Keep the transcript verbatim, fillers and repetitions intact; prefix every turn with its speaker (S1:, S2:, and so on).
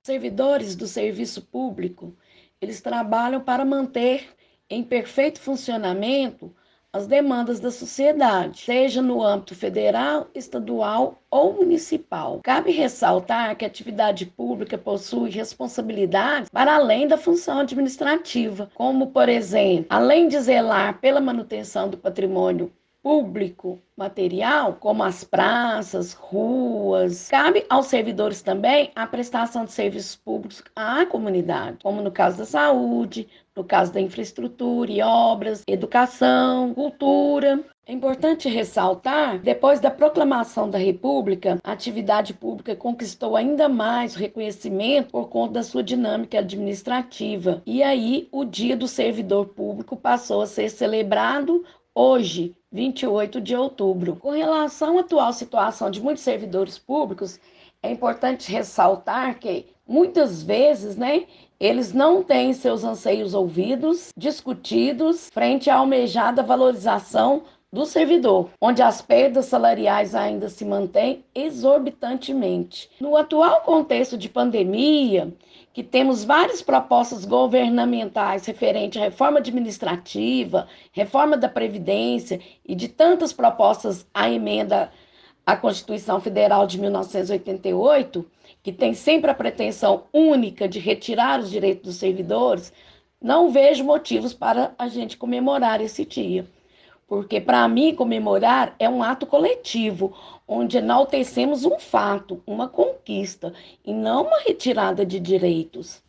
S1: Servidores do serviço público, eles trabalham para manter em perfeito funcionamento as demandas da sociedade, seja no âmbito federal, estadual ou municipal. Cabe ressaltar que a atividade pública possui responsabilidades para além da função administrativa, como, por exemplo, além de zelar pela manutenção do patrimônio público material, como as praças, ruas. Cabe aos servidores também a prestação de serviços públicos à comunidade, como no caso da saúde, no caso da infraestrutura e obras, educação, cultura. É importante ressaltar, depois da proclamação da República, a atividade pública conquistou ainda mais o reconhecimento por conta da sua dinâmica administrativa. E aí, o Dia do Servidor Público passou a ser celebrado hoje, vinte e oito de outubro. Com relação à atual situação de muitos servidores públicos, é importante ressaltar que muitas vezes, né, eles não têm seus anseios ouvidos, discutidos, frente à almejada valorização do servidor, onde as perdas salariais ainda se mantêm exorbitantemente. No atual contexto de pandemia, que temos várias propostas governamentais referentes à reforma administrativa, reforma da Previdência e de tantas propostas à emenda à Constituição Federal de mil novecentos e oitenta e oito, que tem sempre a pretensão única de retirar os direitos dos servidores, não vejo motivos para a gente comemorar esse dia. Porque, para mim, comemorar é um ato coletivo, onde enaltecemos um fato, uma conquista, e não uma retirada de direitos.